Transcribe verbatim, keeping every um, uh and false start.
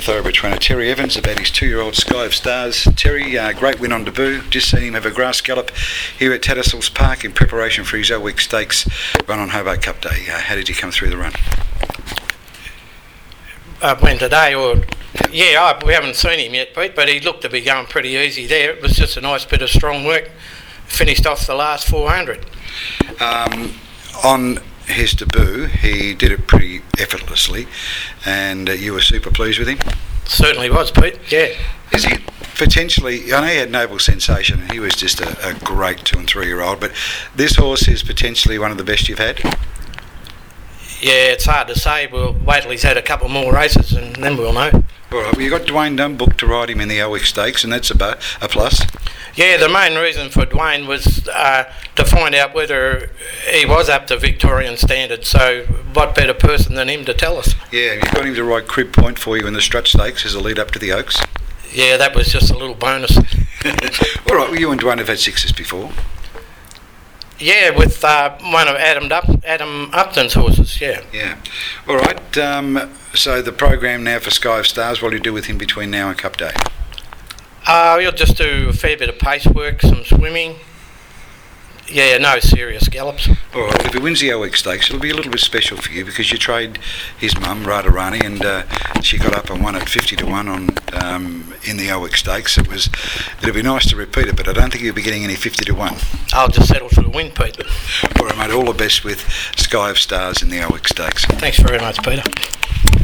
Thoroughbred trainer Terry Evans about his two-year-old Sky of Stars. Terry, uh, great win on debut. Just seen him have a grass gallop here at Tattersalls Park in preparation for his Elwick Stakes run on Hobart Cup Day. Uh, how did he come through the run? Uh, when today, or yeah, I, we haven't seen him yet, Pete, but he looked to be going pretty easy there. It was just a nice bit of strong work. Finished off the last four hundred. Um, on his debut, he did it pretty effortlessly, and uh, you were super pleased with him? Certainly was, Pete, yeah. Is he potentially, I know he had Noble Sensation, and he was just a, a great two and three year old, but this horse is potentially one of the best you've had? Yeah, it's hard to say. We'll wait till he's had a couple more races and then we'll know. All right, well, you got Dwayne Dunn booked to ride him in the Elwick Stakes, and that's a, bu- a plus. Yeah, the main reason for Dwayne was uh, to find out whether he was up to Victorian standard, so what better person than him to tell us? Yeah, you got him to ride Crib Point for you in the Strut Stakes as a lead up to the Oaks. Yeah, that was just a little bonus. All right, well, you and Dwayne have had sixes before. Yeah, with uh, one of Adam, Up- Adam Upton's horses, yeah. Yeah. All right, um, so the program now for Sky of Stars, what do you do with him between now and Cup Day? Uh, we'll just do a fair bit of pace work, some swimming. Yeah, no serious gallops. All right, well, if he wins the Elwick Stakes, it'll be a little bit special for you because you trade his mum, Radharani, and uh, she got up and won at fifty to one on um, in the Elwick Stakes. It was, it'll be nice to repeat it, but I don't think you'll be getting any fifty to one. I'll just settle for the win, Peter. All right, mate, all the best with Sky of Stars in the Elwick Stakes. Thanks very much, Peter.